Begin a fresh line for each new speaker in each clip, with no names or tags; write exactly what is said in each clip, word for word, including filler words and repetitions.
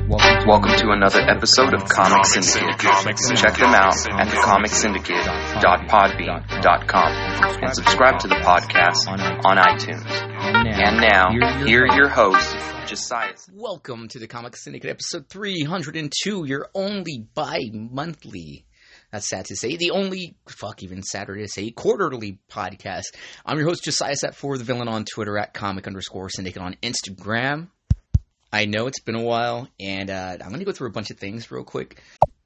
Welcome to another episode of Comic Syndicate. Check them out at the comic syndicate dot podbean dot com and subscribe to the podcast on iTunes. And now, here are your hosts, Josiah.
Welcome to the Comic Syndicate episode three hundred two, your only bi-monthly, that's sad to say, the only, fuck even sadder to say, quarterly podcast. I'm your host, Josiah Sat for the Villain on Twitter, at comic underscore syndicate on Instagram. I know it's been a while, and uh, I'm going to go through a bunch of things real quick.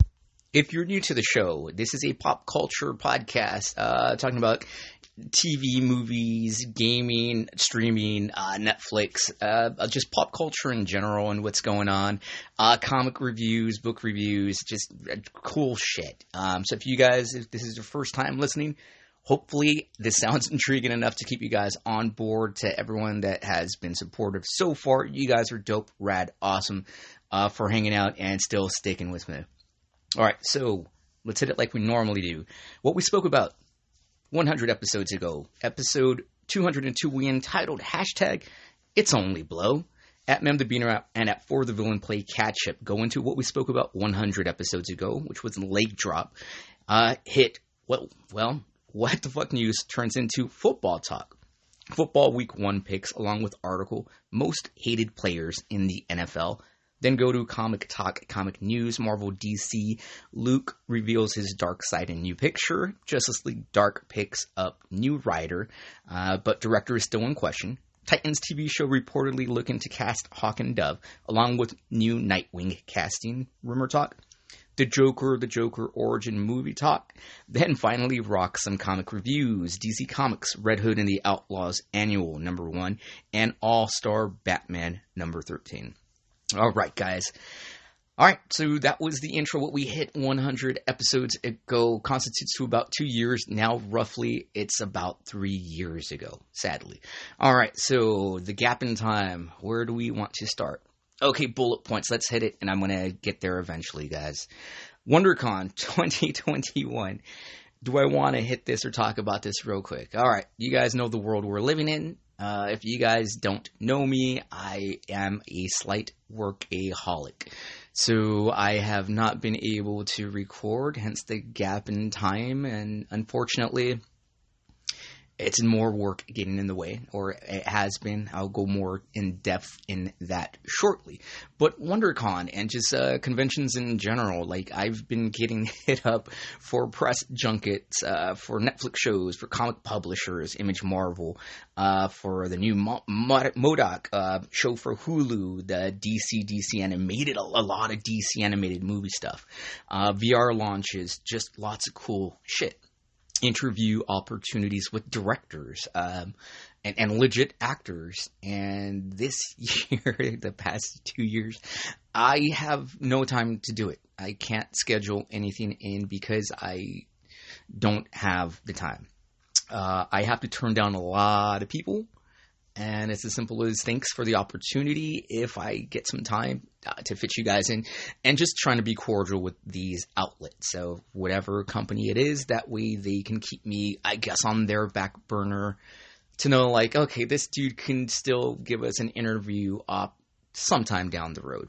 If you're new to the show, this is a pop culture podcast uh, talking about T V, movies, gaming, streaming, uh, Netflix, uh, just pop culture in general and what's going on, uh, comic reviews, book reviews, just uh, cool shit. Um, so if you guys, if this is your first time listening, hopefully this sounds intriguing enough to keep you guys on board. To everyone that has been supportive so far, you guys are dope, rad, awesome uh, for hanging out and still sticking with me. All right, so let's hit it like we normally do. What we spoke about one hundred episodes ago, episode two hundred two, we entitled hashtag It's Only Blow. At Mem the Beaner and at For the Villain Play Catch Up go into what we spoke about one hundred episodes ago, which was Leg Drop. Uh, hit, well, well, What the Fuck News turns into football talk. Football week one picks along with article, Most Hated Players in the N F L. Then go to Comic Talk, Comic News, Marvel, D C. Luke reveals his dark side in new picture. Justice League Dark picks up new writer, uh, but director is still in question. Titans T V show reportedly looking to cast Hawk and Dove, along with new Nightwing casting rumor talk. The Joker, the Joker origin movie talk. Then finally rock some comic reviews. D C Comics, Red Hood and the Outlaws Annual number one, and All-Star Batman number thirteen. All right, guys. All right, so that was the intro. What we hit one hundred episodes ago constitutes to about two years. Now, roughly, it's about three years ago, sadly. All right, so the gap in time. Where do we want to start? Okay, bullet points. Let's hit it, and I'm going to get there eventually, guys. WonderCon twenty twenty-one. Do I want to hit this or talk about this real quick? All right, you guys know the world we're living in. Uh, if you guys don't know me, I am a slight workaholic. So I have not been able to record, hence the gap in time, and unfortunately, it's more work getting in the way, or it has been. I'll go more in depth in that shortly. But WonderCon and just uh, conventions in general, like I've been getting hit up for press junkets, uh, for Netflix shows, for comic publishers, Image Marvel, uh, for the new Mo- Mo- MODOK uh, show for Hulu, the D C D C animated, a, a lot of D C animated movie stuff, uh, V R launches, just lots of cool shit. Interview opportunities with directors um, and, and legit actors. And this year, the past two years, I have no time to do it. I can't schedule anything in because I don't have the time. Uh, I have to turn down a lot of people. And it's as simple as thanks for the opportunity if I get some time uh, to fit you guys in, and just trying to be cordial with these outlets. So whatever company it is, that way they can keep me, I guess, on their back burner to know like, okay, this dude can still give us an interview up sometime down the road.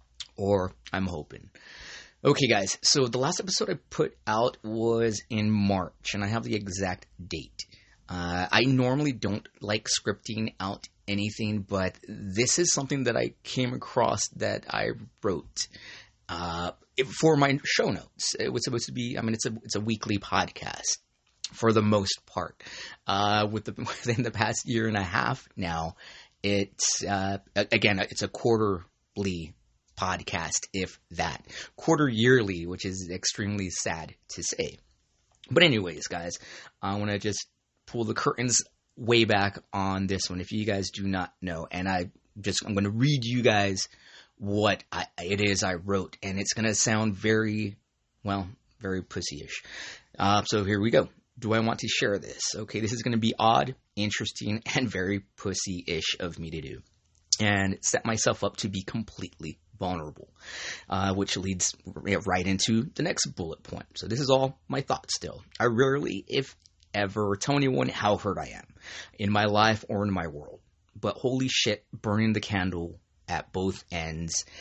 Or I'm hoping. Okay, guys. So the last episode I put out was in March, and I have the exact date. Uh, I normally don't like scripting out anything, but this is something that I came across that I wrote uh, for my show notes. It was supposed to be, I mean, it's a it's a weekly podcast for the most part. Uh, with the, within the past year and a half now, it's uh, again, it's a quarterly podcast, if that. Quarter yearly, which is extremely sad to say. But anyways, guys, I want to just pull the curtains way back on this one if you guys do not know. And I just, I'm going to read you guys what I, it is I wrote. And it's going to sound very, well, very pussy-ish. Uh, so here we go. Do I want to share this? Okay, this is going to be odd, interesting, and very pussy-ish of me to do. And set myself up to be completely vulnerable, uh, which leads right into the next bullet point. So this is all my thoughts still. I rarely, if ever, tell anyone how hurt I am in my life or in my world. But holy shit, burning the candle at both ends.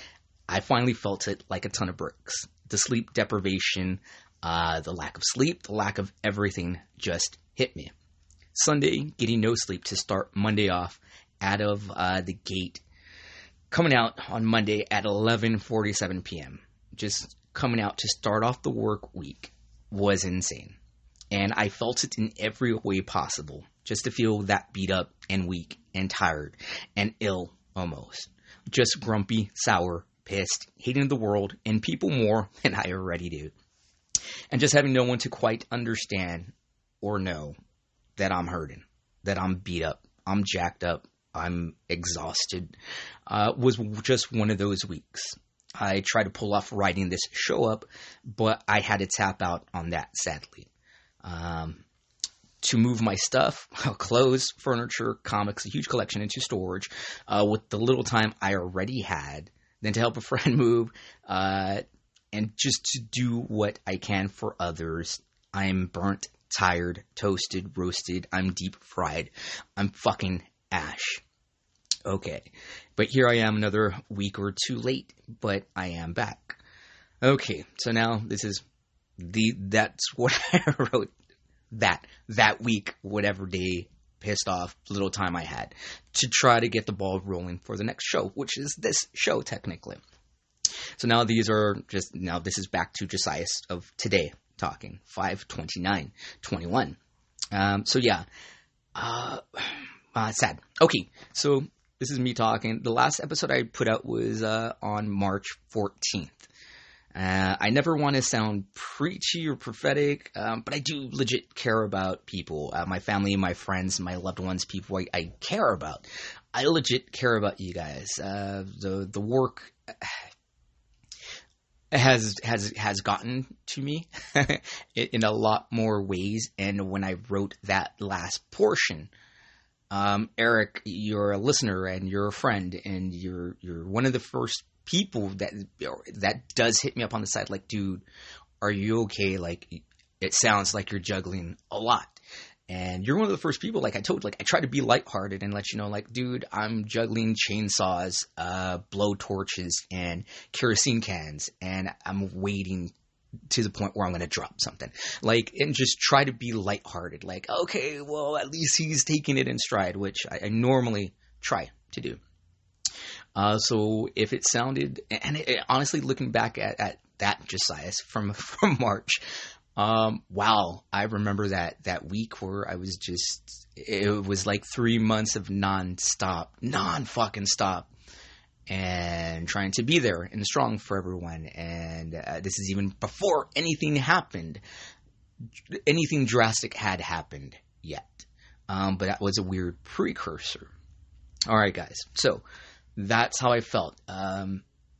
I finally felt it like a ton of bricks. The sleep deprivation, uh, the lack of sleep, the lack of everything just hit me. Sunday, getting no sleep to start Monday off out of uh, the gate, coming out on Monday at eleven forty-seven p.m. Just coming out to start off the work week was insane. And I felt it in every way possible, just to feel that beat up and weak and tired and ill almost. Just grumpy, sour, pissed, hating the world and people more than I already do. And just having no one to quite understand or know that I'm hurting, that I'm beat up, I'm jacked up, I'm exhausted, uh, was just one of those weeks. I tried to pull off writing this show up, but I had to tap out on that, sadly. Um, to move my stuff, clothes, furniture, comics, a huge collection into storage, uh, with the little time I already had, then to help a friend move, uh, and just to do what I can for others. I'm burnt, tired, toasted, roasted, I'm deep fried, I'm fucking ash. Okay, but here I am another week or two late, but I am back. Okay, so now this is the, that's what I wrote that, that week, whatever day, pissed off, little time I had, to try to get the ball rolling for the next show, which is this show technically. So now these are just, now this is back to Josiah of today talking, five twenty-nine twenty-one. Um, so yeah, uh, uh, sad. Okay, so this is me talking. The last episode I put out was uh, on March fourteenth. Uh, I never want to sound preachy or prophetic, um, but I do legit care about people, uh, my family, my friends, my loved ones, people I, I care about. I legit care about you guys. Uh, the the work has has has gotten to me in a lot more ways, and when I wrote that last portion, um, Eric, you're a listener and you're a friend, and you're you're one of the first people that that does hit me up on the side, like, dude, are you okay? Like, it sounds like you're juggling a lot. And you're one of the first people, like I told, like I try to be lighthearted and let you know, like, dude, I'm juggling chainsaws, uh, blow torches, and kerosene cans, and I'm waiting to the point where I'm going to drop something. Like, and just try to be lighthearted. Like, okay, well, at least he's taking it in stride, which I, I normally try to do. Uh, so if it sounded, and it, it, honestly, looking back at, at that Josiah from, from March, um, wow, I remember that, that week where I was just, it was like three months of non-stop, non-fucking stop, and trying to be there and strong for everyone. And uh, this is even before anything happened, anything drastic had happened yet. Um, but that was a weird precursor. All right, guys. So that's how I felt. Um,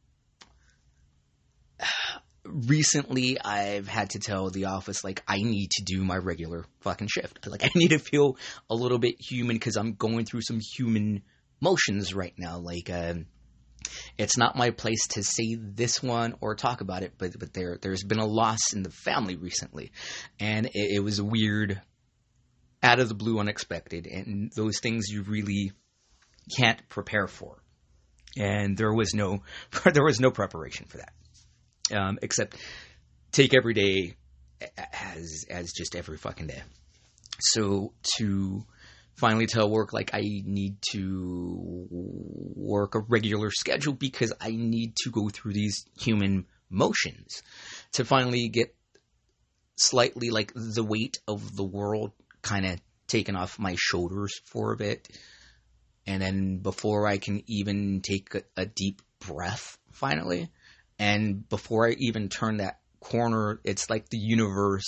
recently, I've had to tell the office, like, I need to do my regular fucking shift. Like, I need to feel a little bit human because I'm going through some human motions right now. Like, uh, it's not my place to say this one or talk about it, but but there there's been a loss in the family recently, and it, it was weird, out of the blue, unexpected, and those things you really can't prepare for. And there was no, there was no preparation for that, um, except take every day as as just every fucking day. So to finally tell work, like, I need to work a regular schedule because I need to go through these human motions to finally get slightly, like, the weight of the world kind of taken off my shoulders for a bit. And then before I can even take a, a deep breath, finally, and before I even turn that corner, it's like the universe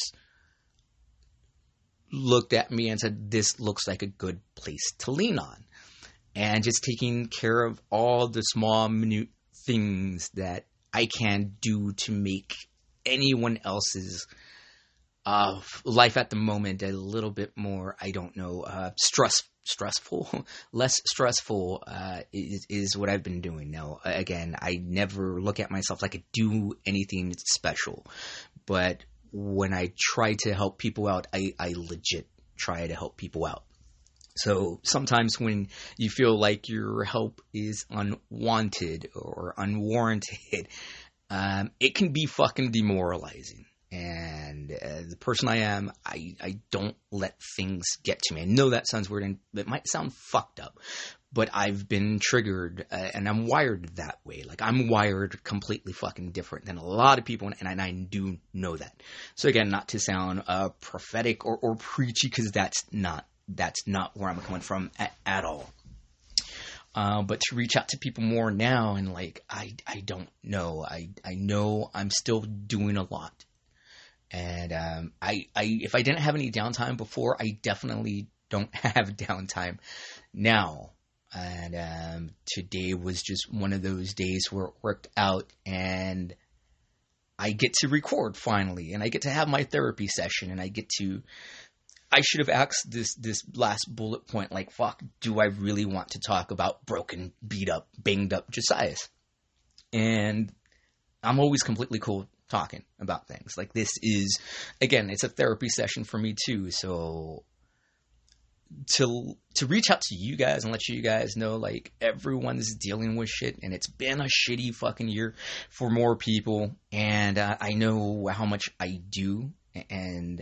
looked at me and said, this looks like a good place to lean on. And just taking care of all the small, minute things that I can do to make anyone else's uh, life at the moment a little bit more, I don't know, uh, stress, stressful, less stressful uh, is, is what I've been doing now. Again, I never look at myself like I do anything special, but when I try to help people out, I, I legit try to help people out. So sometimes when you feel like your help is unwanted or unwarranted, um, it can be fucking demoralizing. And uh, the person I am, I, I don't let things get to me. I know that sounds weird and it might sound fucked up, but I've been triggered uh, and I'm wired that way. Like I'm wired completely fucking different than a lot of people, and, and I do know that. So again, not to sound uh, prophetic or, or preachy, because that's not that's not where I'm coming from at, at all. Uh, but to reach out to people more now, and like I I don't know. I I know I'm still doing a lot. And um, I, I, if I didn't have any downtime before, I definitely don't have downtime now. And um, today was just one of those days where it worked out, and I get to record finally, and I get to have my therapy session, and I get to. I should have asked this this last bullet point, like, fuck, do I really want to talk about broken, beat up, banged up Josias? And I'm always completely cool talking about things. Like, this is, again, it's a therapy session for me too. So to to reach out to you guys and let you guys know, like, everyone's dealing with shit, and it's been a shitty fucking year for more people. And uh, I know how much I do, and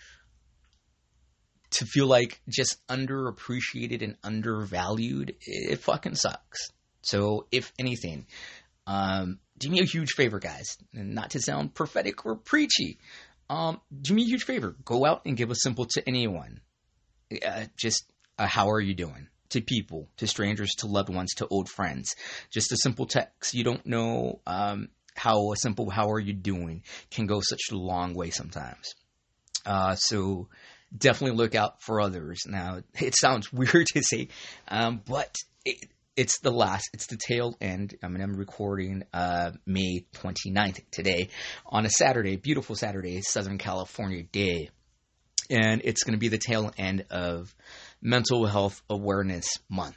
to feel like just underappreciated and undervalued, it fucking sucks. So if anything, um, do me a huge favor, guys, and not to sound prophetic or preachy. Um, do me a huge favor. Go out and give a simple to anyone. Uh, just a how are you doing? To people, to strangers, to loved ones, to old friends. Just a simple text. You don't know um, how a simple how are you doing can go such a long way sometimes. Uh, so definitely look out for others. Now, it sounds weird to say, um, but it, It's the last, it's the tail end. I mean, I'm recording uh, May twenty-ninth today on a Saturday, beautiful Saturday, Southern California day. And it's going to be the tail end of Mental Health Awareness Month.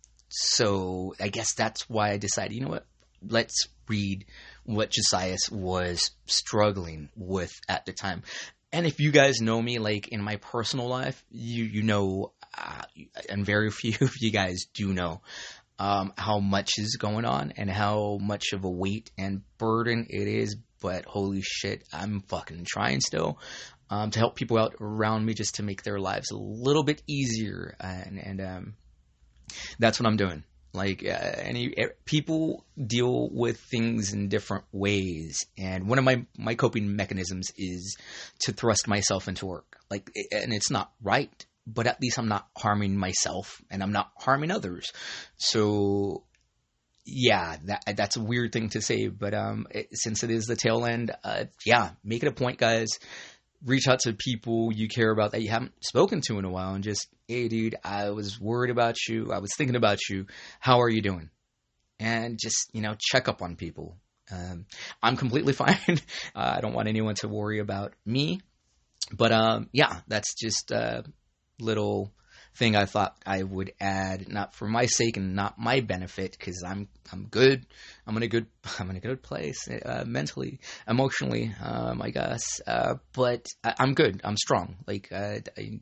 So I guess that's why I decided, you know what, let's read what Josias was struggling with at the time. And if you guys know me, like in my personal life, you, you know, uh, and very few of you guys do know, Um, how much is going on and how much of a weight and burden it is. But holy shit, I'm fucking trying still um, to help people out around me, just to make their lives a little bit easier. And, and um, that's what I'm doing. Like uh, any people deal with things in different ways. And one of my, my coping mechanisms is to thrust myself into work. Like, and it's not right, but at least I'm not harming myself and I'm not harming others. So yeah, that that's a weird thing to say, but um, it, since it is the tail end, uh, yeah, make it a point, guys. Reach out to people you care about that you haven't spoken to in a while, and just, hey, dude, I was worried about you. I was thinking about you. How are you doing? And just, you know, check up on people. Um, I'm completely fine. uh, I don't want anyone to worry about me. But um, yeah, that's just a little thing I thought I would add, not for my sake and not my benefit, because I'm I'm good. I'm in a good I'm in a good place uh, mentally, emotionally, um, I guess. Uh, but I, I'm good. I'm strong. Like uh, I,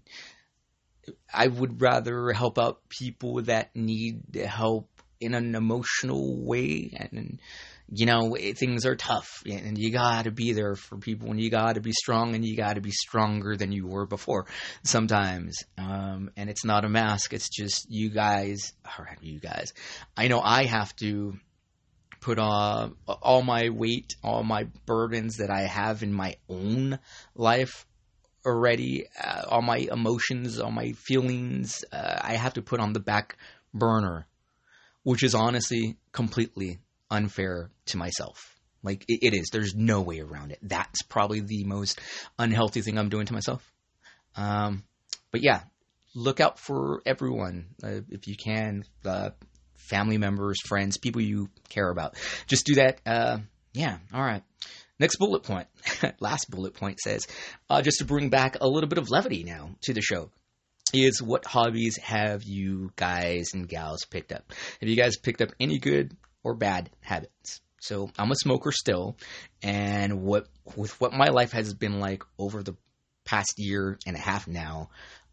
I would rather help out people that need help in an emotional way, and you know, things are tough, and you gotta be there for people, and you gotta be strong, and you gotta be stronger than you were before sometimes. Um, and it's not a mask. It's just you guys, or you guys. I know I have to put uh, all my weight, all my burdens that I have in my own life already, uh, all my emotions, all my feelings, uh, I have to put on the back burner, which is honestly completely unfair to myself. Like, it, it is. There's no way around it. That's probably the most unhealthy thing I'm doing to myself. Um, but yeah, look out for everyone uh, if you can. Uh, family members, friends, people you care about. Just do that. Uh, yeah. All right. Next bullet point. Last bullet point says, uh, just to bring back a little bit of levity now to the show, is what hobbies have you guys and gals picked up? Have you guys picked up any good or bad habits? So I'm a smoker still, and what with what my life has been like over the past year and a half now,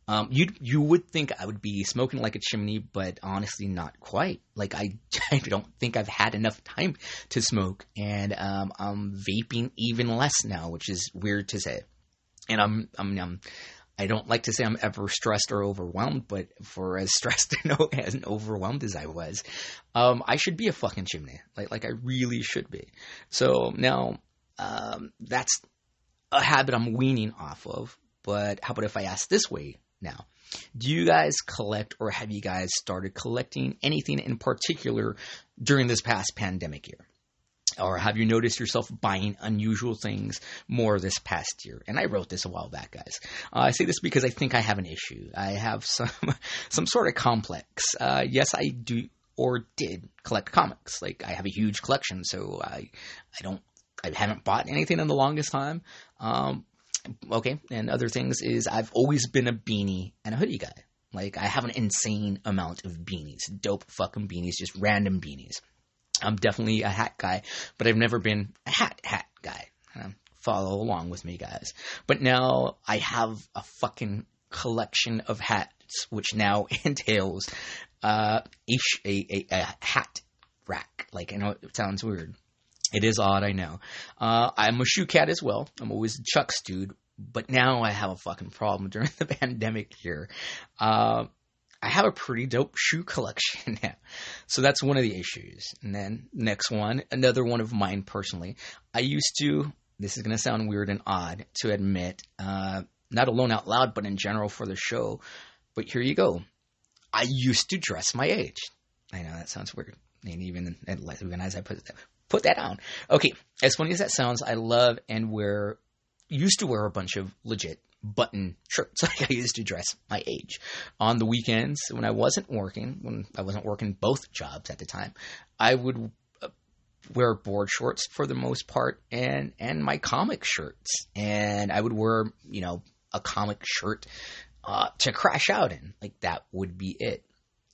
Um, you you would think I would be smoking like a chimney, but honestly, not quite. Like I, I don't think I've had enough time to smoke, and um, I'm vaping even less now, which is weird to say. And I'm, I'm, I'm I don't like to say I'm ever stressed or overwhelmed, but for as stressed and as overwhelmed as I was, um, I should be a fucking chimney. Like like I really should be. So now um, that's a habit I'm weaning off of. But how about if I ask this way? Now, do you guys collect, or have you guys started collecting anything in particular during this past pandemic year? Or have you noticed yourself buying unusual things more this past year? And I wrote this a while back, guys. Uh, I say this because I think I have an issue. I have some some sort of complex. Uh, yes, I do or did collect comics. Like, I have a huge collection, so I I don't I haven't bought anything in the longest time. Um, Okay, and other things is I've always been a beanie and a hoodie guy. Like, I have an insane amount of beanies. Dope fucking beanies, just random beanies. I'm definitely a hat guy, but I've never been a hat hat guy. Um, follow along with me, guys. But now I have a fucking collection of hats, which now entails uh, a, a, a hat rack. Like, I know it sounds weird. It is odd, I know. Uh, I'm a shoe cat as well. I'm always a Chucks dude. But now I have a fucking problem during the pandemic here. Uh, I have a pretty dope shoe collection now. So that's one of the issues. And then next one, another one of mine personally. I used to, this is going to sound weird and odd to admit, uh, not alone out loud, but in general for the show. But here you go. I used to dress my age. I know that sounds weird. And even, even as I put that. Put that on. Okay, as funny as that sounds, I love and wear, used to wear a bunch of legit button shirts. Like, I used to dress my age. On the weekends, when I wasn't working, when I wasn't working both jobs at the time, I would uh, wear board shorts for the most part, and, and my comic shirts. And I would wear, you know, a comic shirt uh, to crash out in. Like, that would be it.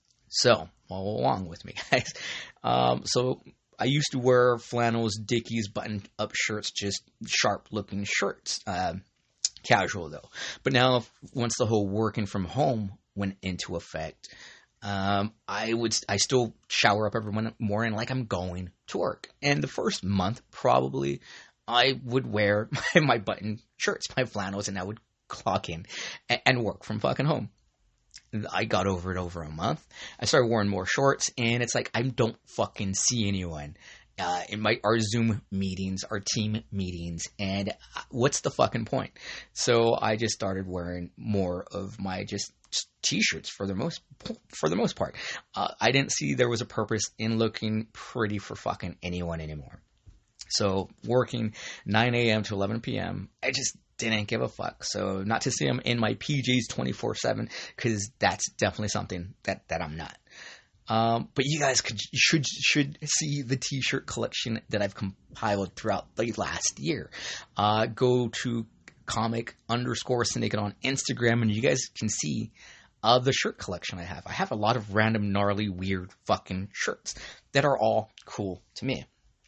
So, follow along with me, guys. Um, so... I used to wear flannels, Dickies, button-up shirts, just sharp-looking shirts. Uh, casual, though. But now, once the whole working from home went into effect, um, I would I still shower up every morning like I'm going to work. And the first month, probably, I would wear my, my button shirts, my flannels, and I would clock in and, and work from fucking home. I got over it over a month. I started wearing more shorts, and it's like I don't fucking see anyone uh, in my our Zoom meetings, our team meetings, and what's the fucking point? So I just started wearing more of my just, just t-shirts for the most for the most part. Uh, I didn't see there was a purpose in looking pretty for fucking anyone anymore. So working nine a.m. to eleven p.m., I just didn't give a fuck. So not to say I'm in my P Js twenty-four seven, because that's definitely something that, that I'm not. Um, but you guys could, should should see the t-shirt collection that I've compiled throughout the last year. Uh, go to comic underscore syndicate on Instagram, and you guys can see uh, the shirt collection I have. I have a lot of random, gnarly, weird fucking shirts that are all cool to me.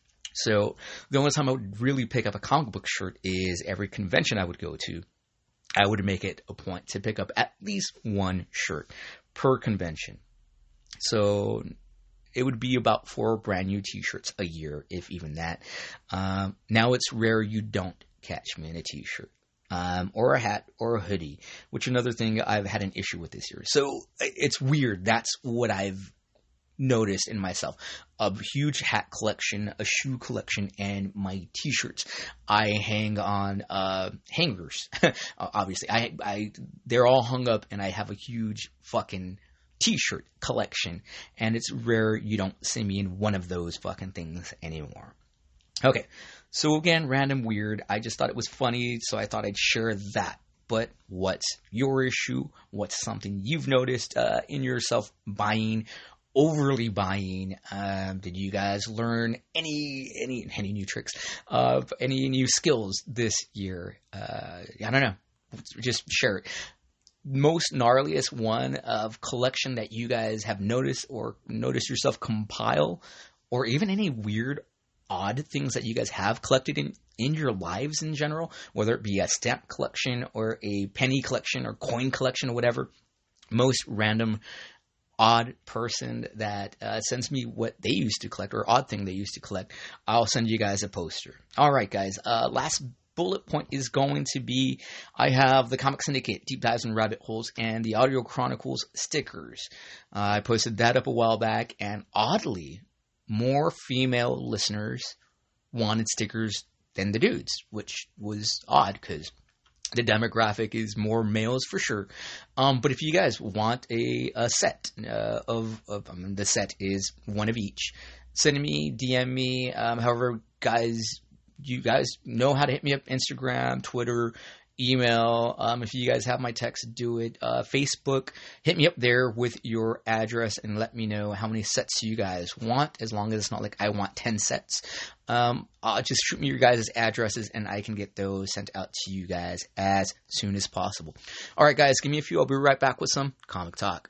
So the only time I would really pick up a comic book shirt is every convention I would go to. I would make it a point to pick up at least one shirt per convention. So it would be about four brand new t-shirts a year, if even that. Um, now it's rare you don't catch me in a t-shirt. Um, or a hat or a hoodie, which another thing I've had an issue with this year. So it's weird. That's what I've noticed in myself. A huge hat collection, a shoe collection, and my t-shirts. I hang on uh, hangers. Obviously, I, I they're all hung up, and I have a huge fucking t-shirt collection. And it's rare you don't see me in one of those fucking things anymore. Okay, so again, random weird. I just thought it was funny, so I thought I'd share that. But what's your issue? What's something you've noticed uh, in yourself buying? Overly buying. Um, did you guys learn any any any new tricks? Uh, any new skills this year? Uh, I don't know. Just share it. Most gnarliest one of collection that you guys have noticed or noticed yourself compile, or even any weird odd things that you guys have collected in, in your lives in general, whether it be a stamp collection or a penny collection or coin collection or whatever. Most random odd person that uh, sends me what they used to collect or odd thing they used to collect, I'll send you guys a poster. All right, guys. Uh, last bullet point is going to be, I have the Comic Syndicate Deep Dives and Rabbit Holes and the Audio Chronicles stickers. Uh, I posted that up a while back, and oddly, more female listeners wanted stickers than the dudes, which was odd because the demographic is more males for sure. Um, but if you guys want a, a set uh, of, of I mean, the set is one of each, send me, D M me, um, however, guys, you guys know how to hit me up, Instagram, Twitter, email. Um, if you guys have my text, do it. Uh, Facebook, hit me up there with your address and let me know how many sets you guys want, as long as it's not like I want ten sets. Um, uh, just shoot me your guys' addresses and I can get those sent out to you guys as soon as possible. All right, guys, give me a few. I'll be right back with some Comic Talk.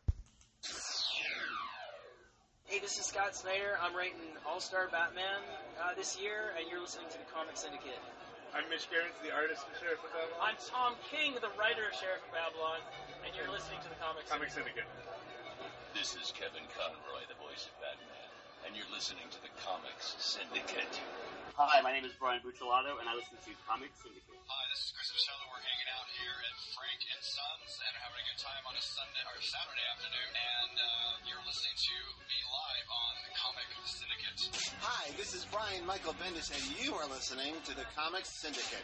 Hey, this is Scott Snyder. I'm writing All-Star Batman uh, this year, and you're listening to the Comic Syndicate.
I'm Mitch Gerrans, the artist of Sheriff of Babylon.
I'm Tom King, the writer of Sheriff of Babylon, and you're listening to the Comic
Comic
Syndicate.
Syndicate.
This is Kevin Conroy, the voice of Batman, and you're listening to the Comics Syndicate.
Hi, my name is Brian Buccellato, and I listen to Comic Syndicate.
Hi, this is Chris Michelle. We're hanging out here at Frank and Sons and having a good time on a Sunday or Saturday afternoon, and uh, you're listening to me live on the Comic Syndicate.
Hi, this is Brian Michael Bendis, and you are listening to the Comics Syndicate.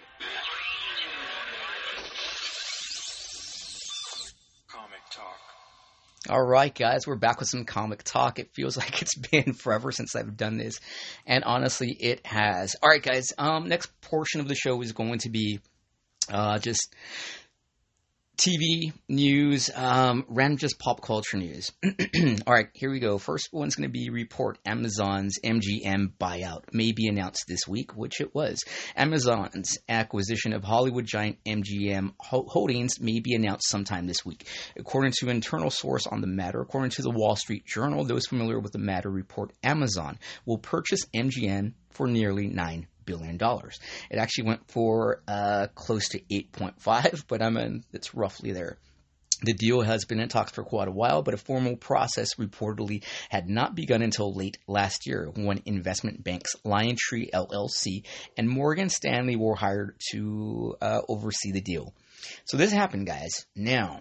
Comic Talk.
All right, guys, we're back with some Comic Talk. It feels like it's been forever since I've done this, and honestly, it has. All right, guys, um, next portion of the show is going to be uh, just T V news, um, random just pop culture news. All right, here we go. First one's going to be report Amazon's M G M buyout may be announced this week, which it was. Amazon's acquisition of Hollywood giant M G M Holdings may be announced sometime this week. According to an internal source on the matter, according to the Wall Street Journal, those familiar with the matter report Amazon will purchase M G M for nearly nine billion dollars. It actually went for uh, close to eight point five, but I mean, it's roughly there. The deal has been in talks for quite a while, but a formal process reportedly had not begun until late last year when investment banks LionTree L L C and Morgan Stanley were hired to uh, oversee the deal. So this happened, guys. Now,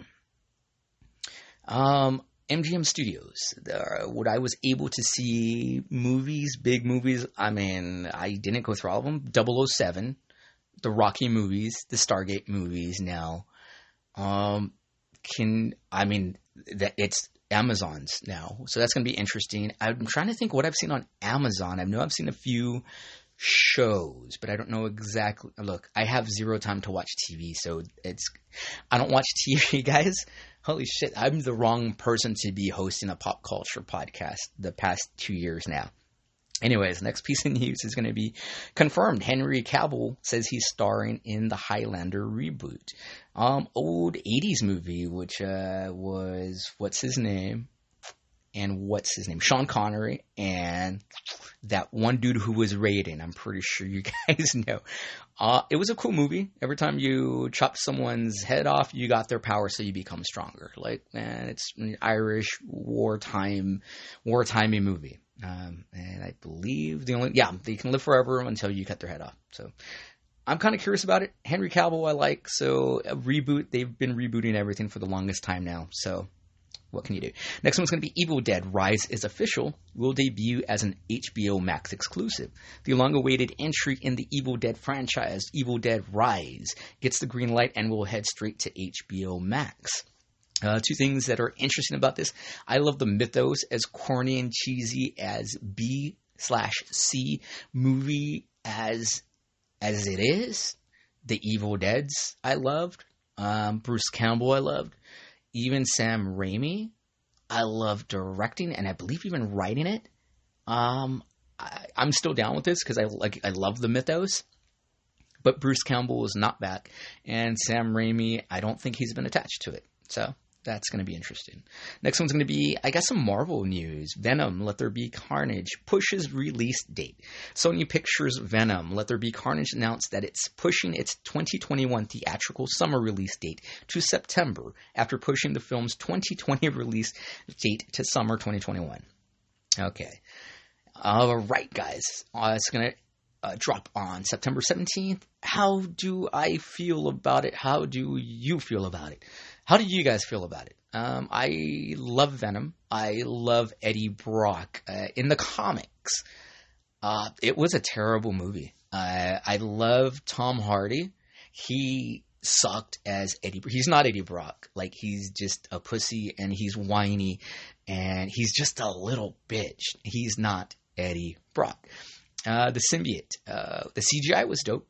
um, M G M Studios, uh, what I was able to see movies, big movies, I mean, I didn't go through all of them. double oh seven, the Rocky movies, the Stargate movies now. Um, can, I mean, that it's Amazon's now. So that's going to be interesting. I'm trying to think what I've seen on Amazon. I know I've seen a few shows, but I don't know exactly. Look, I have zero time to watch T V, so it's, I don't watch T V, guys. Holy shit, I'm the wrong person to be hosting a pop culture podcast the past two years now. Anyways, next piece of news is going to be confirmed. Henry Cavill says he's starring in the Highlander reboot. Um, old eighties movie, which uh, was, what's his name? And what's his name? Sean Connery and that one dude who was Raiden. I'm pretty sure you guys know. Uh, it was a cool movie. Every time you chop someone's head off, you got their power, so you become stronger. Like, man, it's an Irish wartime, wartimey movie. Um, and I believe the only, yeah, they can live forever until you cut their head off. So I'm kind of curious about it. Henry Cavill I like, so a reboot. They've been rebooting everything for the longest time now, so what can you do? Next one's going to be Evil Dead Rise is official. Will debut as an H B O Max exclusive. The long-awaited entry in the Evil Dead franchise, Evil Dead Rise, gets the green light and will head straight to H B O Max. Uh, two things that are interesting about this. I love the mythos, as corny and cheesy as B slash C movie as as it is. The Evil Deads I loved. Um, Bruce Campbell I loved. Even Sam Raimi, I love directing and I believe even writing it. Um, I, I'm still down with this because I like I love the mythos. But Bruce Campbell is not back, and Sam Raimi, I don't think he's been attached to it. So That's going to be interesting. Next one's going to be, I guess, some Marvel news. Venom, Let There Be Carnage, pushes release date. Sony Pictures' Venom, Let There Be Carnage announced that it's pushing its twenty twenty-one theatrical summer release date to September after pushing the film's twenty twenty release date to summer twenty twenty-one. Okay. All right, guys. Uh, it's going to uh, drop on September seventeenth. How do I feel about it? How do you feel about it? How do you guys feel about it? Um, I love Venom. I love Eddie Brock. Uh, in the comics, uh, it was a terrible movie. Uh, I love Tom Hardy. He sucked as Eddie. He's not Eddie Brock. Like, he's just a pussy and he's whiny and he's just a little bitch. He's not Eddie Brock. Uh, the symbiote. Uh, the C G I was dope.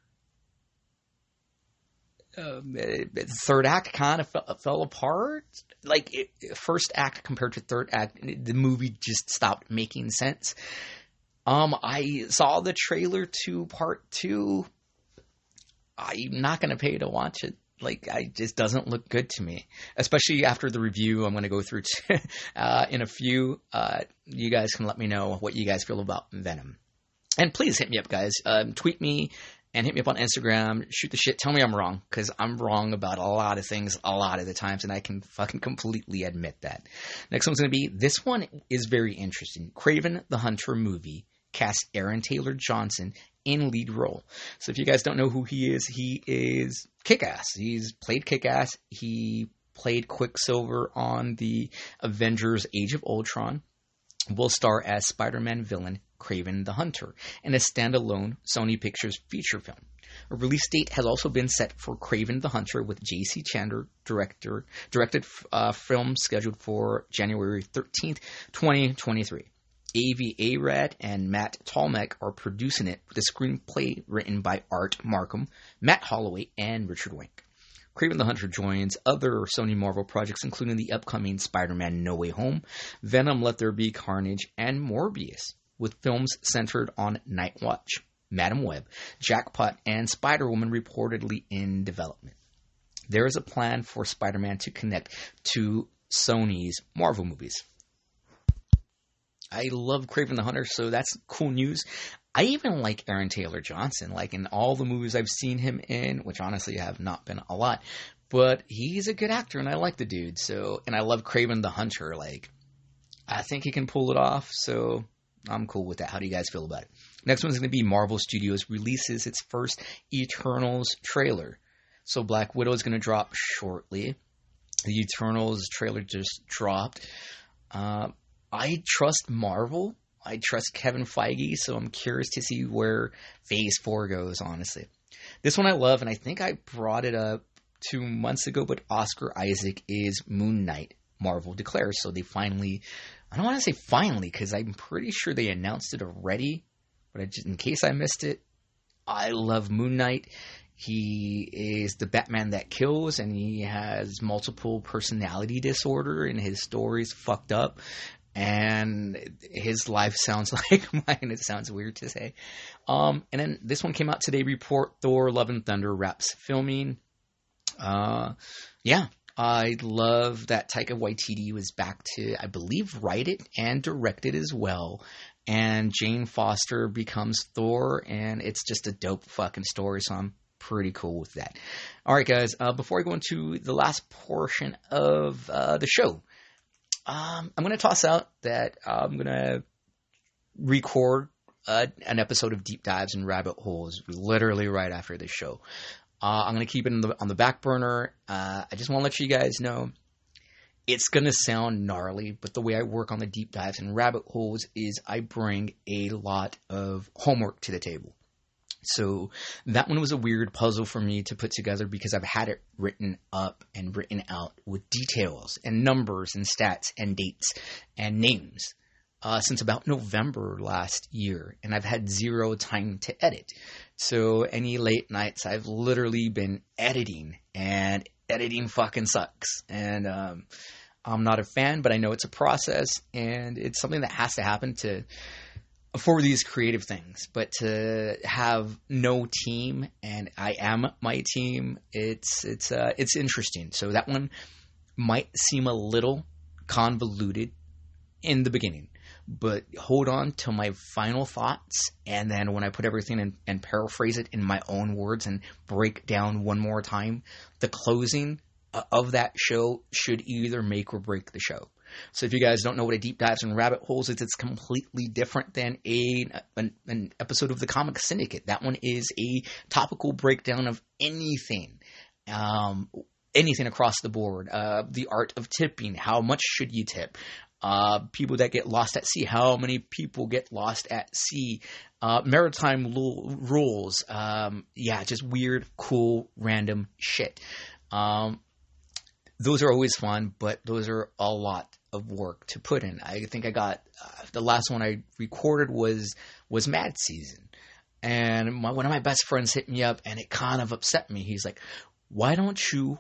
Um, the third act kind of fell, fell apart. Like, it, first act compared to third act, the movie just stopped making sense. Um, I saw the trailer to part two. I'm not going to pay to watch it. Like, I just doesn't look good to me, especially after the review I'm going to go through t- uh, in a few. Uh, you guys can let me know what you guys feel about Venom. And please hit me up, guys. Um, tweet me. And hit me up on Instagram, shoot the shit, tell me I'm wrong, because I'm wrong about a lot of things a lot of the times, and I can fucking completely admit that. Next one's going to be, this one is very interesting. Kraven the Hunter movie casts Aaron Taylor Johnson in lead role. So if you guys don't know who he is, he is Kick-Ass. He's played Kick-Ass. He played Quicksilver on the Avengers Age of Ultron. Will star as Spider-Man villain Kraven the Hunter in a standalone Sony Pictures feature film. A release date has also been set for Kraven the Hunter, with J C Chandler director directed uh, film scheduled for January thirteenth, twenty twenty-three. Avi Arad and Matt Tolmec are producing it, with a screenplay written by Art Markham, Matt Holloway, and Richard Wenk. Kraven the Hunter joins other Sony Marvel projects, including the upcoming Spider-Man No Way Home, Venom Let There Be Carnage, and Morbius, with films centered on Nightwatch, Madam Web, Jackpot, and Spider-Woman reportedly in development. There is a plan for Spider-Man to connect to Sony's Marvel movies. I love Kraven the Hunter, so that's cool news. I even like Aaron Taylor Johnson, like in all the movies I've seen him in, which honestly have not been a lot, but he's a good actor and I like the dude. So, and I love Kraven the Hunter. Like, I think he can pull it off. So I'm cool with that. How do you guys feel about it? Next one's going to be Marvel Studios releases its first Eternals trailer. So Black Widow is going to drop shortly. The Eternals trailer just dropped. Uh, I trust Marvel. I trust Kevin Feige, so I'm curious to see where Phase four goes, honestly. This one I love, and I think I brought it up two months ago, but Oscar Isaac is Moon Knight, Marvel declares. So they finally, I don't want to say finally, because I'm pretty sure they announced it already, but I just, in case I missed it, I love Moon Knight. He is the Batman that kills, and he has multiple personality disorder, and his story's fucked up. And his life sounds like mine. It sounds weird to say. Um, and then this one came out today. Report Thor Love and Thunder wraps filming. Uh, yeah, I love that Taika Waititi was back to, I believe, write it and direct it as well. And Jane Foster becomes Thor, and it's just a dope fucking story. So I'm pretty cool with that. All right, guys. Uh, before I go into the last portion of uh, the show. Um, I'm going to toss out that I'm going to record uh, an episode of Deep Dives and Rabbit Holes literally right after this show. Uh, I'm going to keep it in the, on the back burner. Uh, I just want to let you guys know it's going to sound gnarly, but the way I work on the Deep Dives and Rabbit Holes is I bring a lot of homework to the table. So that one was a weird puzzle for me to put together because I've had it written up and written out with details and numbers and stats and dates and names uh, since about November last year. And I've had zero time to edit. So any late nights, I've literally been editing, and editing fucking sucks. And um, I'm not a fan, but I know it's a process, and it's something that has to happen to for these creative things. But to have no team, and I am my team, it's it's uh, it's interesting. So that one, might seem a little convoluted in the beginning, but hold on to my final thoughts, and then when I put everything in and paraphrase it in my own words and break down one more time, the closing of that show should either make or break the show. So if you guys don't know what a Deep Dives and Rabbit Holes is, it's completely different than a an, an episode of the Comic Syndicate. That one is a topical breakdown of anything, um, anything across the board. Uh, the art of tipping. How much should you tip? Uh, people that get lost at sea. How many people get lost at sea? Uh, maritime l- rules. Um, yeah, just weird, cool, random shit. Um, those are always fun, but those are a lot of work to put in. I think I got uh, the last one I recorded was was Mad Season, and my, one of my best friends hit me up, and it kind of upset me. He's like, "Why don't you,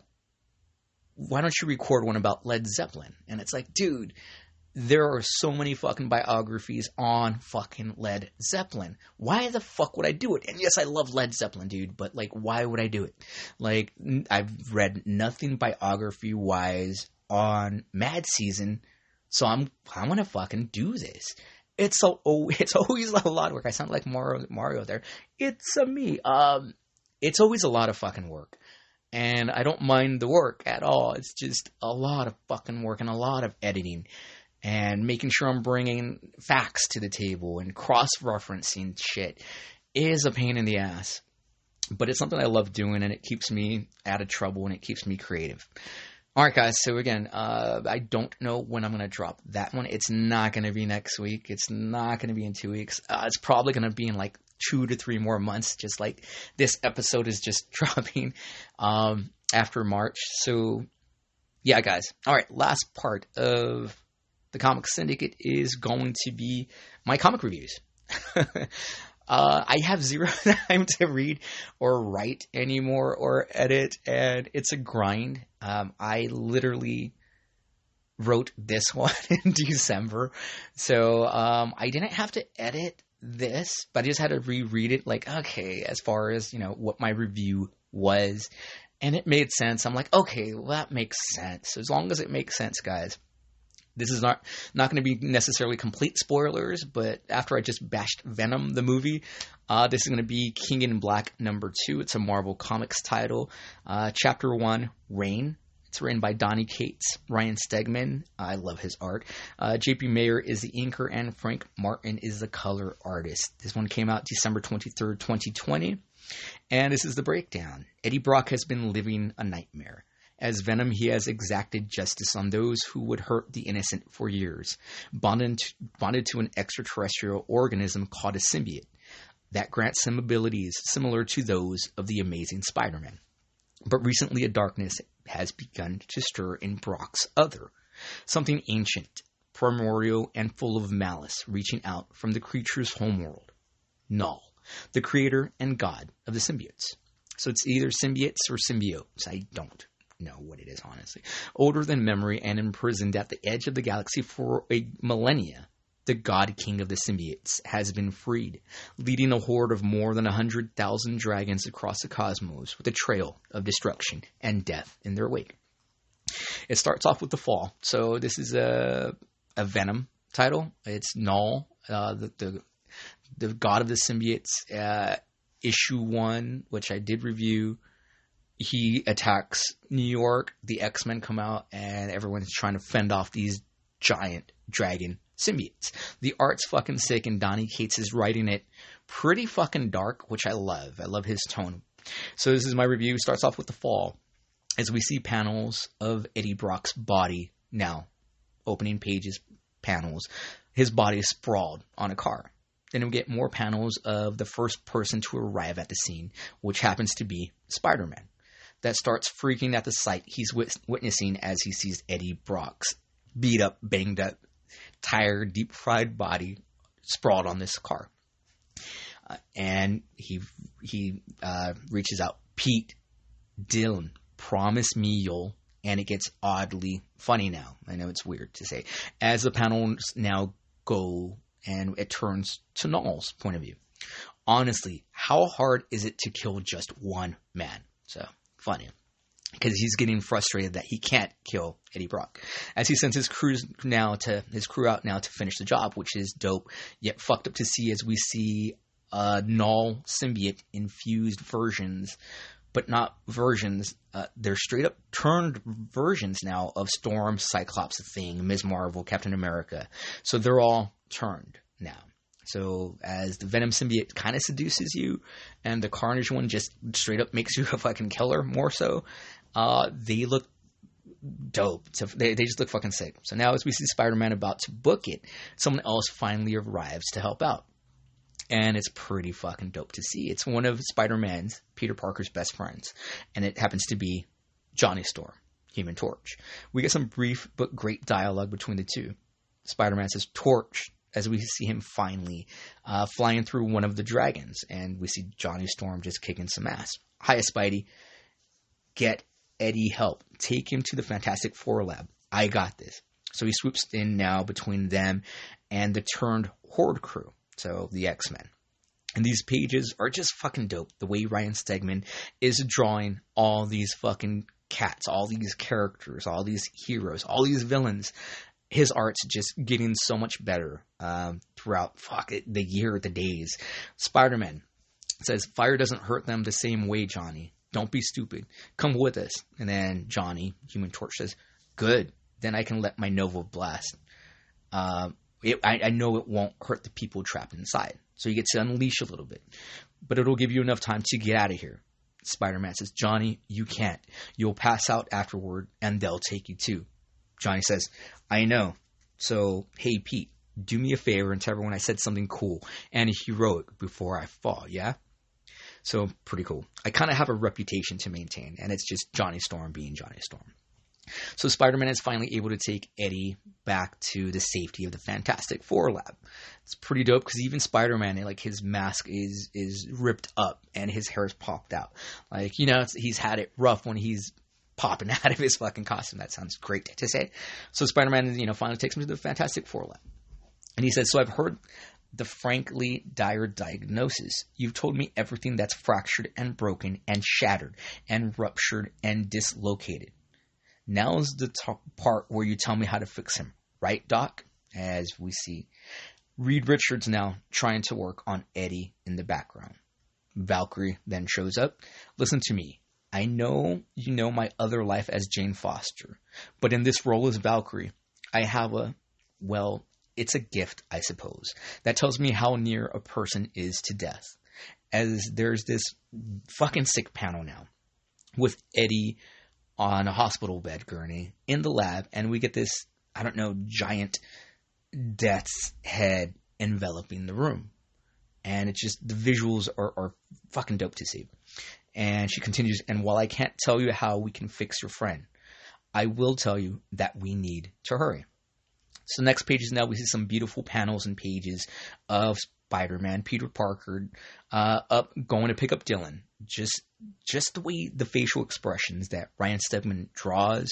why don't you record one about Led Zeppelin?" And it's like, dude, there are so many fucking biographies on fucking Led Zeppelin. Why the fuck would I do it? And yes, I love Led Zeppelin, dude, but like, why would I do it? Like, I've read nothing biography-wise on Mad Season, so I'm I'm gonna fucking do this. It's so oh, it's always a lot of work. I sound like Mario Mario there. It's a me. Um, it's always a lot of fucking work, and I don't mind the work at all. It's just a lot of fucking work and a lot of editing, and making sure I'm bringing facts to the table and cross-referencing shit is a pain in the ass. But it's something I love doing, and it keeps me out of trouble, and it keeps me creative. All right, guys, so again, uh, I don't know when I'm going to drop that one. It's not going to be next week. It's not going to be in two weeks. Uh, it's probably going to be in like two to three more months, just like this episode is just dropping um, after March. So, yeah, guys. All right, last part of the Comic Syndicate is going to be my comic reviews. Uh, I have zero time to read or write anymore or edit, and it's a grind. Um, I literally wrote this one in December, so um, I didn't have to edit this, but I just had to reread it, like, okay, as far as, you know, what my review was, and it made sense. I'm like, okay, well, that makes sense. As long as it makes sense, guys. This is not, not going to be necessarily complete spoilers, but after I just bashed Venom, the movie, uh, this is going to be King in Black number two. It's a Marvel Comics title. Uh, chapter one, Reign. It's written by Donny Cates, Ryan Stegman. I love his art. Uh, J P Mayer is the inker, and Frank Martin is the color artist. This one came out December twenty-third, twenty twenty. And this is the breakdown. Eddie Brock has been living a nightmare. As Venom, he has exacted justice on those who would hurt the innocent for years, bonded to, bonded to an extraterrestrial organism called a symbiote that grants him abilities similar to those of the Amazing Spider-Man. But recently a darkness has begun to stir in Brock's other, something ancient, primordial, and full of malice reaching out from the creature's homeworld, Null, the creator and god of the symbiotes. So it's either symbiotes or symbiotes. I don't know what it is, honestly. Older than memory and imprisoned at the edge of the galaxy for a millennia, the god king of the symbiotes has been freed, leading a horde of more than one hundred thousand dragons across the cosmos with a trail of destruction and death in their wake. It starts off with the fall. So this is a, a Venom title. It's Null, uh, the, the, the god of the symbiotes, uh, issue one, which I did review. He attacks New York, the X-Men come out, and everyone's trying to fend off these giant dragon symbiotes. The art's fucking sick, and Donny Cates is writing it pretty fucking dark, which I love. I love his tone. So this is my review. Starts off with the fall, as we see panels of Eddie Brock's body now. Opening pages, panels. His body is sprawled on a car. Then we get more panels of the first person to arrive at the scene, which happens to be Spider-Man. That starts freaking at the sight he's wit- witnessing as he sees Eddie Brock's beat up, banged up, tired, deep fried body sprawled on this car. Uh, and he he uh, reaches out, Pete, Dylan, promise me you'll, and it gets oddly funny now. I know it's weird to say. As the panels now go and it turns to Null's point of view. Honestly, how hard is it to kill just one man? So, funny. because he's getting frustrated that he can't kill Eddie Brock. As he sends his crews now to his crew out now to finish the job, which is dope, yet fucked up to see as we see uh, null symbiote infused versions, but not versions. Uh, they're straight up turned versions now of Storm, Cyclops, Thing, Miz Marvel, Captain America. So they're all turned now. So as the Venom symbiote kind of seduces you, and the Carnage one just straight up makes you a fucking killer more so, uh, they look dope. So they, they just look fucking sick. So now as we see Spider-Man about to book it, someone else finally arrives to help out. And it's pretty fucking dope to see. It's one of Spider-Man's, Peter Parker's best friends. And it happens to be Johnny Storm, Human Torch. We get some brief but great dialogue between the two. Spider-Man says, "Torch," as we see him finally uh, flying through one of the dragons. And we see Johnny Storm just kicking some ass. "Hiya, Spidey. Get Eddie help. Take him to the Fantastic Four lab. I got this." So he swoops in now between them and the turned Horde crew. So the X-Men. And these pages are just fucking dope. The way Ryan Stegman is drawing all these fucking cats, all these characters, all these heroes, all these villains. His art's just getting so much better um, throughout fuck it, the year, the days. Spider-Man says, "Fire doesn't hurt them the same way, Johnny. Don't be stupid. Come with us." And then Johnny, Human Torch, says, "Good. Then I can let my Nova blast. Uh, it, I, I know it won't hurt the people trapped inside." So you get to unleash a little bit. But it'll give you enough time to get out of here. Spider-Man says, "Johnny, you can't. You'll pass out afterward, and they'll take you too." Johnny says, "I know. So, hey, Pete, do me a favor and tell everyone I said something cool and heroic before I fall, yeah?" So, pretty cool. I kind of have a reputation to maintain, and it's just Johnny Storm being Johnny Storm. So Spider-Man is finally able to take Eddie back to the safety of the Fantastic Four lab. It's pretty dope because even Spider-Man, like, his mask is is ripped up and his hair is popped out. Like, you know, it's, he's had it rough when he's popping out of his fucking costume. That sounds great to say. So Spider-Man, you know, finally takes him to the Fantastic Four lab. And he says, "So I've heard the frankly dire diagnosis. You've told me everything that's fractured and broken and shattered and ruptured and dislocated. Now's the top part where you tell me how to fix him. Right, Doc?" As we see Reed Richards now trying to work on Eddie in the background. Valkyrie then shows up. "Listen to me. I know you know my other life as Jane Foster, but in this role as Valkyrie, I have a, well, it's a gift, I suppose, that tells me how near a person is to death. As there's this fucking sick panel now with Eddie on a hospital bed gurney in the lab, and we get this, I don't know, giant death's head enveloping the room. And it's just, the visuals are, are fucking dope to see. And she continues, "And while I can't tell you how we can fix your friend, I will tell you that we need to hurry." So next pages now, we see some beautiful panels and pages of Spider-Man, Peter Parker, uh, up going to pick up Dylan. Just just the way the facial expressions that Ryan Stegman draws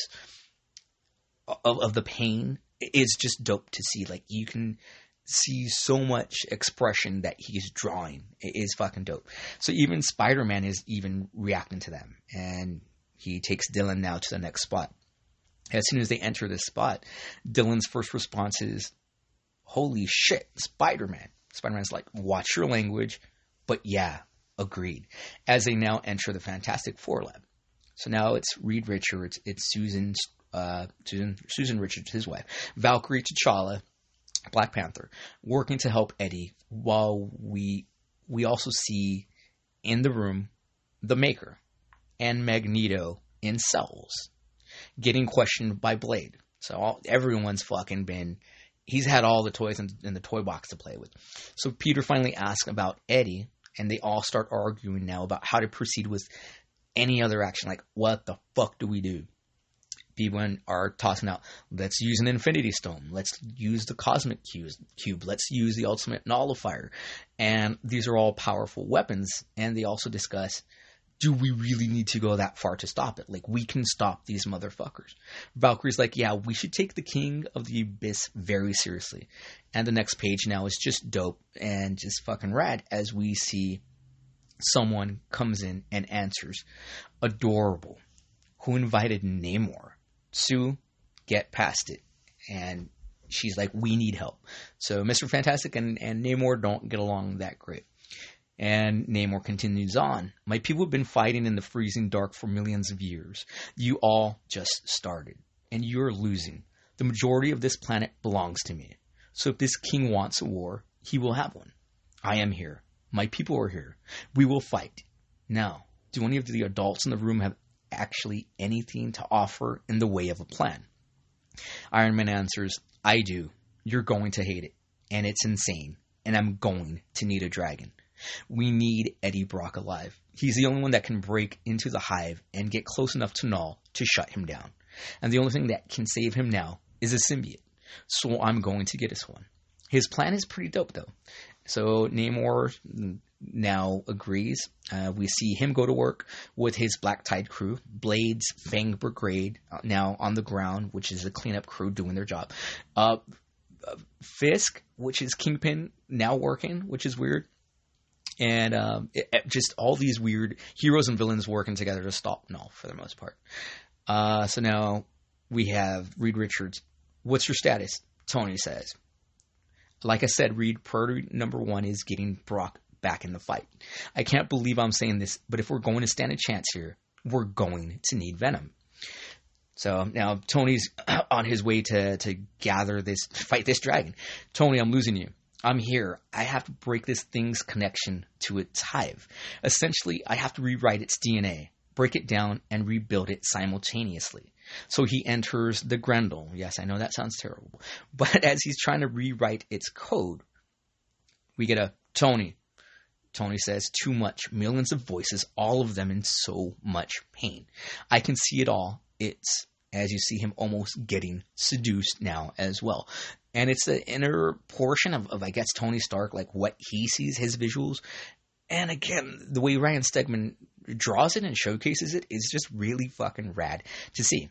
of, of the pain is just dope to see. Like, you can see so much expression that he's drawing. It is fucking dope. So even Spider-Man is even reacting to them. And he takes Dylan now to the next spot. As soon as they enter this spot, Dylan's first response is, "Holy shit, Spider-Man." Spider-Man's like, "Watch your language." But yeah, agreed. As they now enter the Fantastic Four lab. So now it's Reed Richards, it's Susan, uh, Susan, Susan Richards, his wife, Valkyrie, T'Challa, Black Panther, working to help Eddie, while we we also see in the room the Maker and Magneto in cells getting questioned by Blade. So all, everyone's fucking been, he's had all the toys in, in the toy box to play with. So Peter finally asks about Eddie, and they all start arguing now about how to proceed with any other action. Like, what the fuck do we do? People are tossing out, let's use an Infinity Stone. Let's use the Cosmic Cube. Let's use the Ultimate Nullifier. And these are all powerful weapons. And they also discuss, do we really need to go that far to stop it? Like, we can stop these motherfuckers. Valkyrie's like, yeah, we should take the King of the Abyss very seriously. And the next page now is just dope and just fucking rad as we see someone comes in and answers. Adorable. who invited Namor. Sue, get past it. And she's like, we need help. So Mister Fantastic and, and Namor don't get along that great. And Namor continues on. My people have been fighting in the freezing dark for millions of years. You all just started. And you're losing. The majority of this planet belongs to me. So if this king wants a war, he will have one. I am here. My people are here. We will fight. Now, do any of the adults in the room have actually anything to offer in the way of a plan? Iron Man answers, I do. You're going to hate it. And it's insane. And I'm going to need a dragon. We need Eddie Brock alive. He's the only one that can break into the hive and get close enough to Null to shut him down. And the only thing that can save him now is a symbiote. So I'm going to get us one. His plan is pretty dope, though. So Namor now agrees. Uh, we see him go to work with his Black Tide crew, Blade's Fang Brigade, now on the ground, which is a cleanup crew doing their job. Uh, Fisk, which is Kingpin, now working, which is weird. And um, it, it just all these weird heroes and villains working together to stop Null for the most part. Uh, so now we have Reed Richards. What's your status? Tony says. Like I said, Reed, priority number one is getting Brock back in the fight. I can't believe I'm saying this, but if we're going to stand a chance here, we're going to need Venom. So now Tony's on his way to, to gather this, fight this dragon. Tony, I'm losing you. I'm here. I have to break this thing's connection to its hive. Essentially, I have to rewrite its D N A, break it down, and rebuild it simultaneously. So he enters the Grendel. Yes, I know that sounds terrible. But as he's trying to rewrite its code, we get a Tony. Tony says, too much. Millions of voices, all of them in so much pain. I can see it all. It's, as you see him almost getting seduced now as well. And it's the inner portion of, of, I guess, Tony Stark, like what he sees, his visuals. And again, the way Ryan Stegman draws it and showcases it is just really fucking rad to see.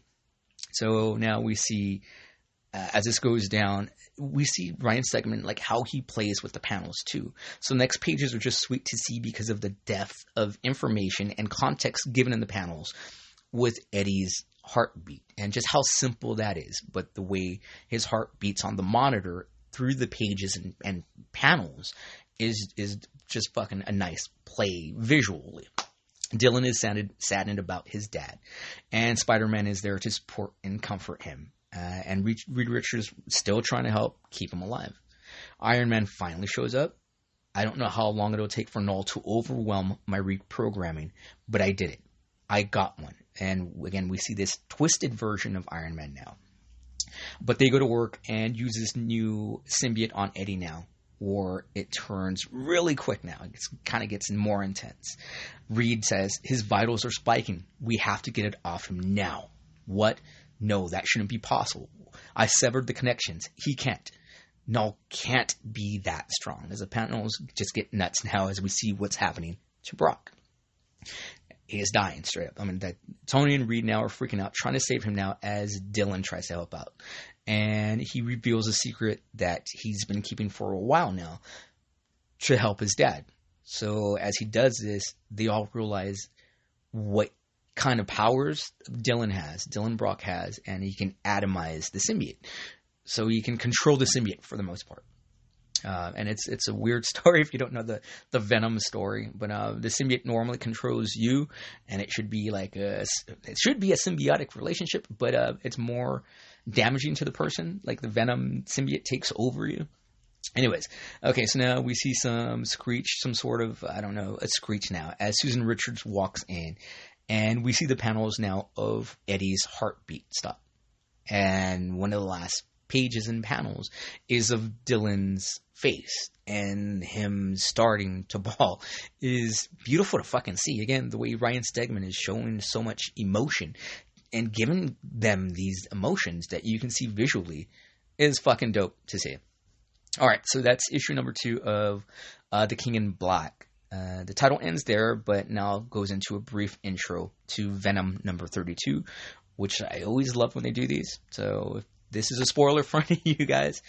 So now we see, uh, as this goes down, we see Ryan Stegman, like how he plays with the panels too. So next pages are just sweet to see because of the depth of information and context given in the panels with Eddie's heartbeat and just how simple that is. But the way his heart beats on the monitor through the pages and, and panels is is just fucking a nice play visually. Dylan is saddened, saddened about his dad, and Spider-Man is there to support and comfort him. Uh, and Reed, Reed Richards still trying to help keep him alive. Iron Man finally shows up. I don't know how long it'll take for Null to overwhelm my reprogramming, but I did it. I got one. And again, we see this twisted version of Iron Man now. But they go to work and use this new symbiote on Eddie now, or it turns really quick now. It kind of gets more intense. Reed says, his vitals are spiking. We have to get it off him now. What? No, that shouldn't be possible. I severed the connections. He can't. Null can't be that strong. As the panels just get nuts now as we see what's happening to Brock. He is dying straight up. I mean, that Tony and Reed now are freaking out, trying to save him now as Dylan tries to help out. And he reveals a secret that he's been keeping for a while now to help his dad. So as he does this, they all realize what kind of powers Dylan has, Dylan Brock has, and he can atomize the symbiote. So he can control the symbiote for the most part. Uh, and it's it's a weird story if you don't know the, the Venom story. But uh, the symbiote normally controls you, and it should be like a it should be a symbiotic relationship, but uh, it's more damaging to the person. Like the Venom symbiote takes over you. Anyways, okay, so now we see some Screech, some sort of I don't know a Screech now as Susan Richards walks in, and we see the panels now of Eddie's heartbeat stop, and one of the last pages and panels is of Dylan's face, and him starting to bawl is beautiful to fucking see. Again, the way Ryan Stegman is showing so much emotion and giving them these emotions that you can see visually is fucking dope to see. Alright, so that's issue number two of uh, The King in Black. Uh, the title ends there, but now goes into a brief intro to Venom number thirty-two, which I always love when they do these. So if this is a spoiler for any of you guys,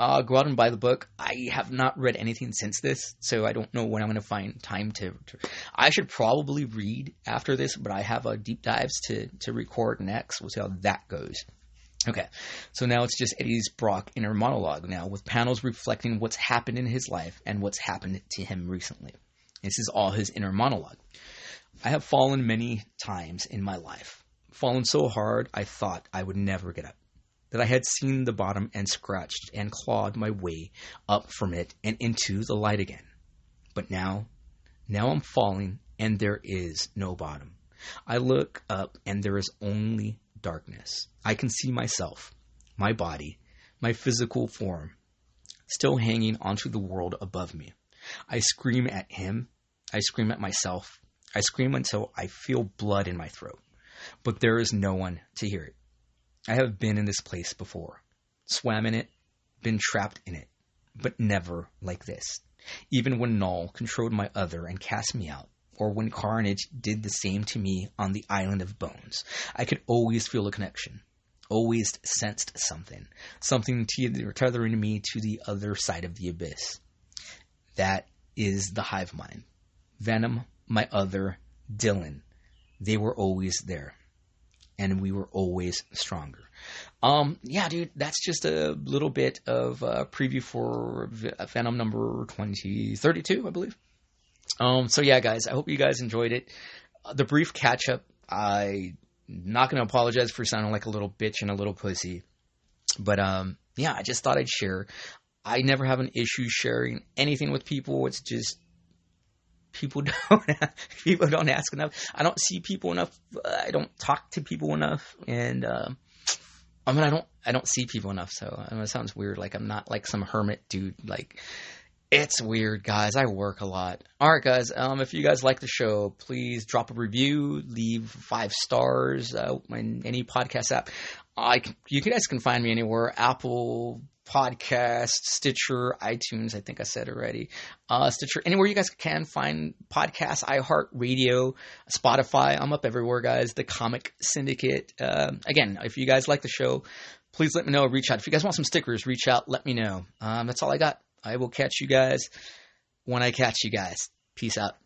Uh, go out and buy the book. I have not read anything since this, so I don't know when I'm going to find time to, to... I should probably read after this, but I have a deep dives to, to record next. We'll see how that goes. Okay, so now it's just Eddie's Brock inner monologue now, with panels reflecting what's happened in his life and what's happened to him recently. This is all his inner monologue. I have fallen many times in my life. Fallen so hard I thought I would never get up. That I had seen the bottom and scratched and clawed my way up from it and into the light again. But now, now I'm falling and there is no bottom. I look up and there is only darkness. I can see myself, my body, my physical form, still hanging onto the world above me. I scream at him. I scream at myself. I scream until I feel blood in my throat. But there is no one to hear it. I have been in this place before, swam in it, been trapped in it, but never like this. Even when Null controlled my other and cast me out, or when Carnage did the same to me on the Island of Bones, I could always feel a connection, always sensed something, something tethering me to the other side of the abyss. That is the hive mind. Venom, my other, Dylan, they were always there. And we were always stronger. Um, yeah, dude, that's just a little bit of a preview for Venom number twenty thirty-two, I believe. Um, so yeah, guys, I hope you guys enjoyed it. Uh, the brief catch-up, I'm not going to apologize for sounding like a little bitch and a little pussy. But um, yeah, I just thought I'd share. I never have an issue sharing anything with people. It's just... People don't people don't ask enough. I don't see people enough. I don't talk to people enough, and uh, I mean I don't I don't see people enough. So I mean, it sounds weird. Like I'm not like some hermit dude. Like it's weird, guys. I work a lot. All right, guys. Um, if you guys like the show, please drop a review, leave five stars uh, in any podcast app. I can, you guys can find me anywhere. Apple Podcast, Stitcher, iTunes, I think I said already. Uh, Stitcher, anywhere you guys can find podcasts, iHeartRadio, Spotify. I'm up everywhere, guys. The Comic Syndicate. Uh, again, if you guys like the show, please let me know. Reach out. If you guys want some stickers, reach out. Let me know. Um, that's all I got. I will catch you guys when I catch you guys. Peace out.